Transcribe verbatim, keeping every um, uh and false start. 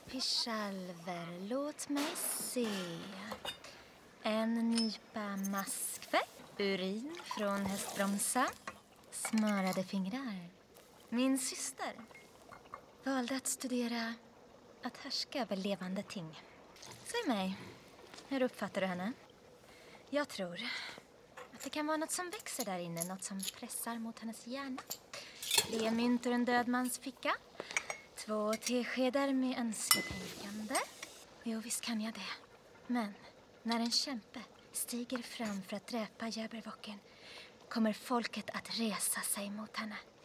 Pichalver, låt mig se. En nypa maskfärg, urin från hästbromsa, smörade fingrar. Min syster valde att studera att härska över levande ting. Säg mig, hur uppfattar du henne? Jag tror att det kan vara något som växer där inne, något som pressar mot hennes hjärna. Tre mynt ur en död mans ficka. Två teskedar med önsketänkande. Jo, visst kan jag det. Men när en kämpe stiger fram för att dräpa Jabberwocken kommer folket att resa sig mot henne.